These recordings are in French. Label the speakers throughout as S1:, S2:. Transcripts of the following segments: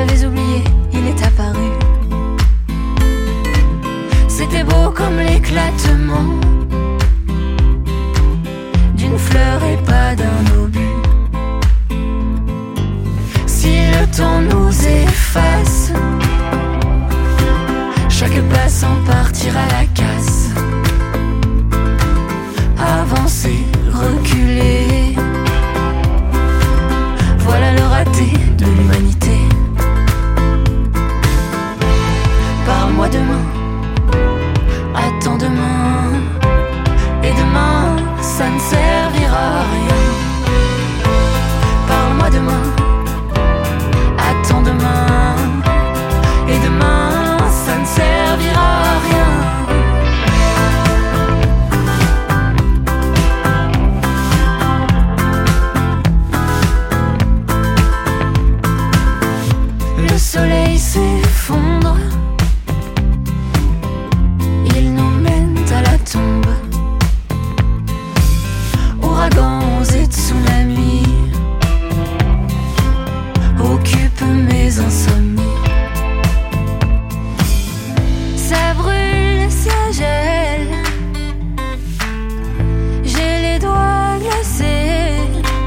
S1: j'avais oublié, il est apparu. C'était beau comme l'éclatement d'une fleur et pas d'un obus. Si le temps nous efface, chaque passant partira à la casse. Avancer, reculer, voilà le raté de l'humanité. Parle-moi demain, attends demain, et demain ça ne servira à rien. Parle-moi demain, attends demain, et demain ça ne servira à rien. Le soleil s'effondre, il nous mène à la tombe. Ouragans et tsunamis occupent mes insomnies. Ça brûle, ça gèle, j'ai les doigts glacés.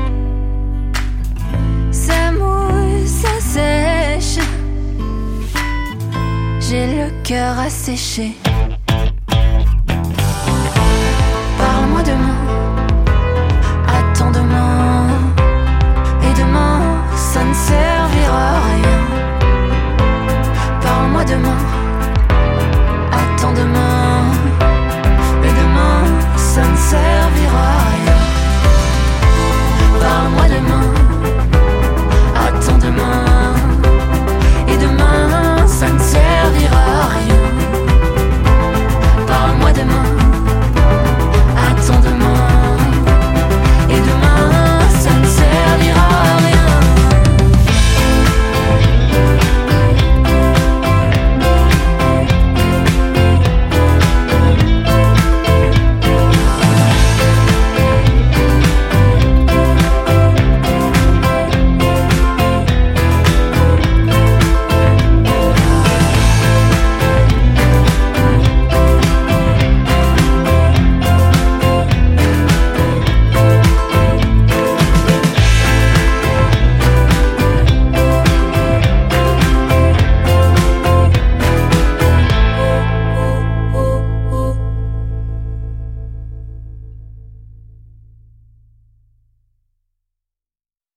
S1: Ça mouille, ça sèche, j'ai le cœur asséché.